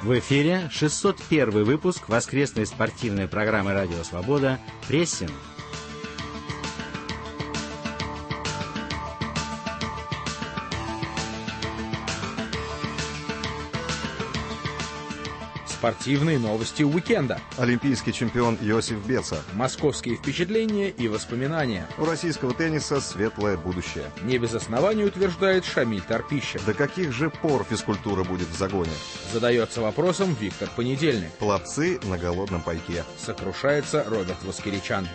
В эфире 601 выпуск воскресной спортивной программы «Радио Свобода» «Прессинг». Спортивные новости уикенда. Олимпийский чемпион Йосиф Беца. Московские впечатления и воспоминания. У российского тенниса светлое будущее. Не без оснований утверждает Шамиль Торпищев. До каких же пор физкультура будет в загоне? Задается вопросом Виктор Понедельник. Пловцы на голодном пайке. Сокрушается Роберт Воскеричан.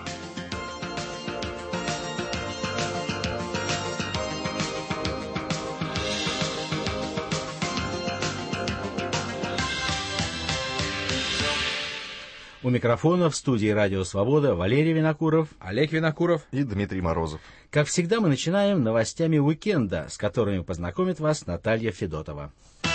У микрофона в студии «Радио Свобода» Валерий Винокуров, Олег Винокуров и Дмитрий Морозов. Как всегда, мы начинаем новостями уикенда, с которыми познакомит вас Наталья Федотова.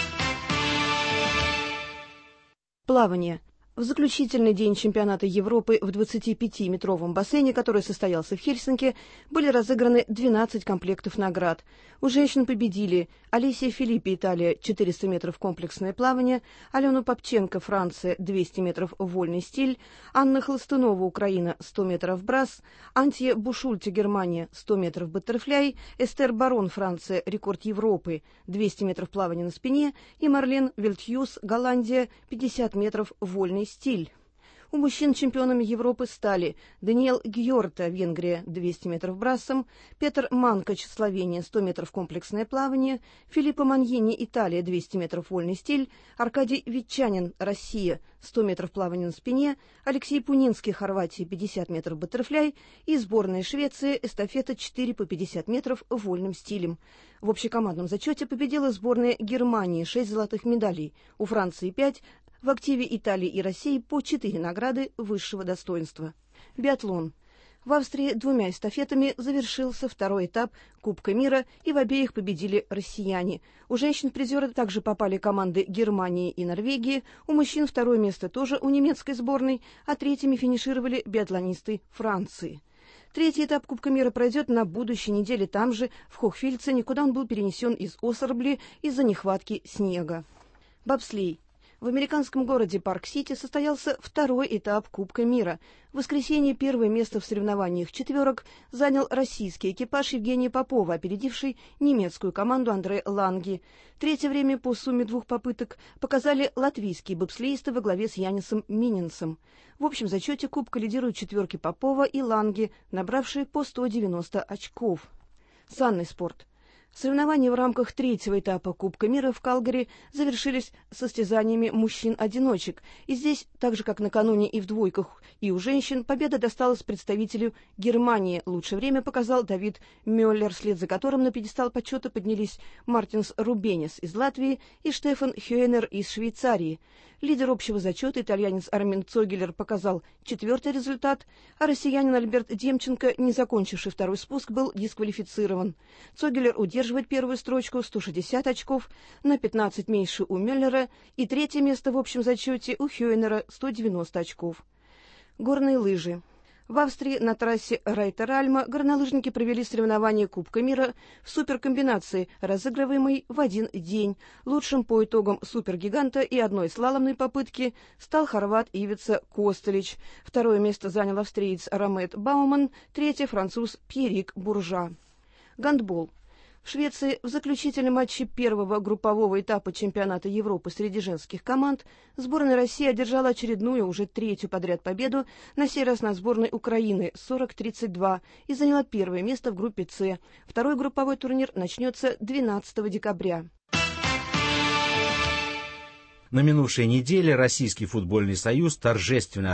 Плавание. В заключительный день чемпионата Европы в 25-метровом бассейне, который состоялся в Хельсинки, были разыграны 12 комплектов наград. У женщин победили Алисия Филиппи, Италия, 400 метров комплексное плавание, Алену Попченко, Франция, 200 метров вольный стиль, Анна Хлыстунова, Украина, 100 метров брасс, Антье Бушульте, Германия, 100 метров баттерфляй, Эстер Барон, Франция, рекорд Европы, 200 метров плавания на спине, и Марлен Вельтхьюз, Голландия, 50 метров вольный стиль. У мужчин чемпионами Европы стали Даниэл Гьорта, Венгрия, 200 метров брассом, Петр Манкач, Словения, 100 метров комплексное плавание, Филиппо Маньини, Италия, 200 метров вольный стиль, Аркадий Ветчанин, Россия, 100 метров плавания на спине, Алексей Пунинский, Хорватия, 50 метров баттерфляй и сборная Швеции, эстафета 4 по 50 метров вольным стилем. В общекомандном зачете победила сборная Германии, 6 золотых медалей, у Франции 5, в активе Италии и России по 4 награды высшего достоинства. Биатлон. В Австрии 2 эстафетами завершился второй этап Кубка мира, и в обеих победили россияне. У женщин-призеры также попали команды Германии и Норвегии, у мужчин второе место тоже у немецкой сборной, а третьими финишировали биатлонисты Франции. Третий этап Кубка мира пройдет на будущей неделе там же, в Хохфильцене, куда он был перенесен из Осербли из-за нехватки снега. Бобслей. В американском городе Парк-Сити состоялся второй этап Кубка мира. В воскресенье первое место в соревнованиях четверок занял российский экипаж Евгения Попова, опередивший немецкую команду Андре Ланги. Третье время по сумме 2 попыток показали латвийские бобслеисты во главе с Янисом Мининсом. В общем зачете Кубка лидируют четверки Попова и Ланги, набравшие по 190 очков. Санный спорт. Соревнования в рамках третьего этапа Кубка мира в Калгари завершились состязаниями мужчин-одиночек. И здесь, так же как накануне и в двойках, и у женщин, победа досталась представителю Германии. Лучшее время показал Давид Мюллер, вслед за которым на пьедестал почета поднялись Мартинс Рубенис из Латвии и Штефан Хёйнер из Швейцарии. Лидер общего зачета, итальянец Армин Цогелер, показал 4-й результат, а россиянин Альберт Демченко, не закончивший второй спуск, был дисквалифицирован. Цогелер удерживает первую строчку, 160 очков, на 15 меньше у Мюллера, и третье место в общем зачете у Хёйнера, 190 очков. Горные лыжи. В Австрии на трассе Райтер-Альма горнолыжники провели соревнования Кубка мира в суперкомбинации, разыгрываемой в один день. Лучшим по итогам супергиганта и одной слаломной попытки стал хорват Ивица Костелич. Второе место занял австриец Ромет Бауман, третье — француз Пьерик Буржа. Гандбол. В Швеции в заключительном матче первого группового этапа чемпионата Европы среди женских команд сборная России одержала очередную, уже 3-ю подряд победу, на сей раз над сборной Украины 40-32, и заняла первое место в группе «С». Второй групповой турнир начнется 12 декабря. На минувшей неделе Российский футбольный союз торжественно